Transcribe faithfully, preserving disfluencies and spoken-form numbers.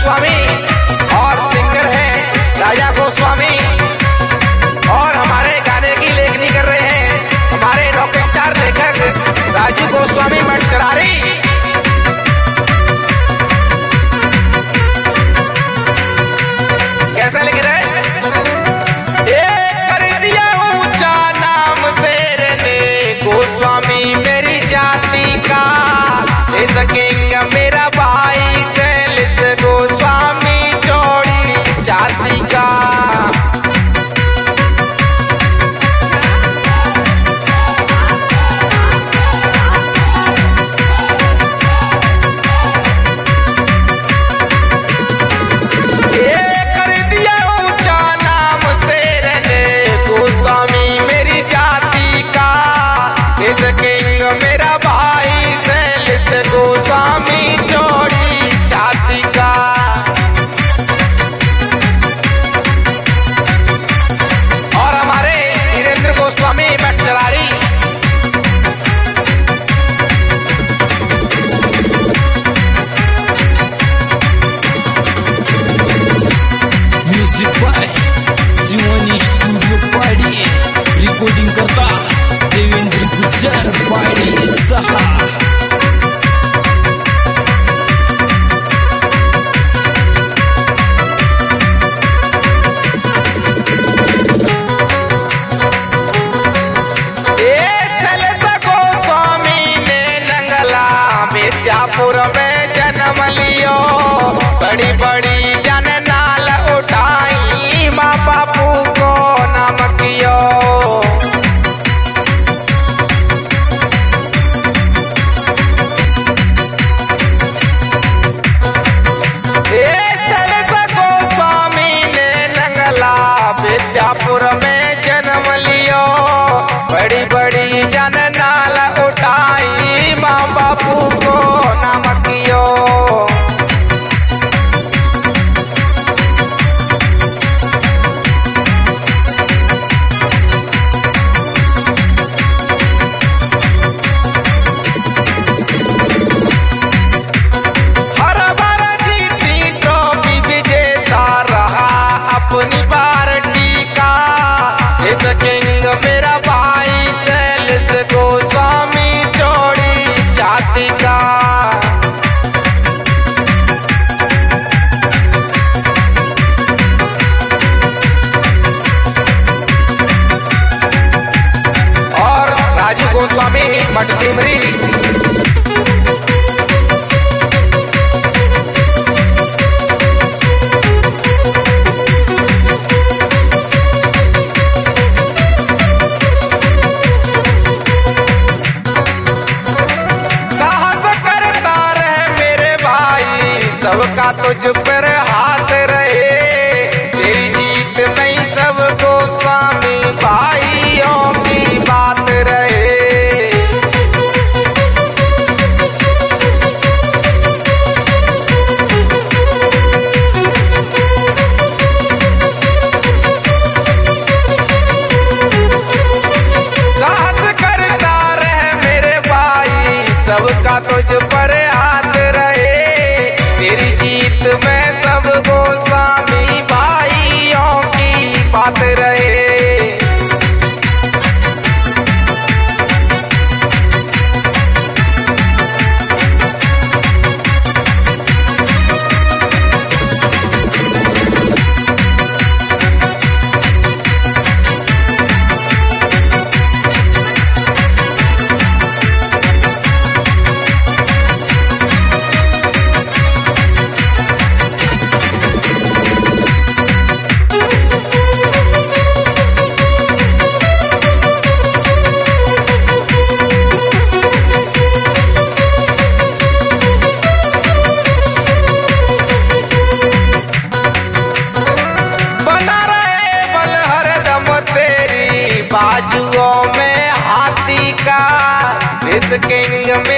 गोस्वामी और सिंगर हैं राजा गोस्वामी और हमारे गाने की लेखनी कर रहे हैं हमारे रॉकेट स्टार लेखक राजू गोस्वामी मटचरारी। कैसा लिख रहे कर दिया ऊंचा नाम शेर ने गोस्वामी मेरी जाति का इस किंग मेरा भाई सैलिस गोस्वामी चौड़ी जाति का। किंग मेरा भाई सैलिस गोस्वामी चौड़ी जाति का। और हमारे वीरेंद्र गोस्वामी मटचरारी। Music by Shivani studio Padi recording करता देवेंद्र गुज्जर पाड़ी सहा। विद्यापुर में जन्म लियो बड़ी बड़ी जन नाल उठाई माँ बापू को नाम कियो। गोस्वामी ने नंगला विद्यापुर में जन्म लियो बड़ी बड़ी जन नाल उठाई माँ बापू को नाम कियो। हर बार जीती ट्रॉफी विजेता रहा अपनी पार्टी का इस किंग मेरा भाई सैलिस गोस्वामी चौड़ी जाति का। और राजू गोस्वामी मटटिमरी। सबका तुझ पर हाथ रहे तेरी जीत नहीं सब गोस्वामी भाइयों की बात रहे। साहस करता रहे मेरे भाई सबका तुझ पर हाथ रहे तेरी जीत में सब गोस्वामी भाइयों की बात रहे। बाजुओं में हाथी का इस किंग में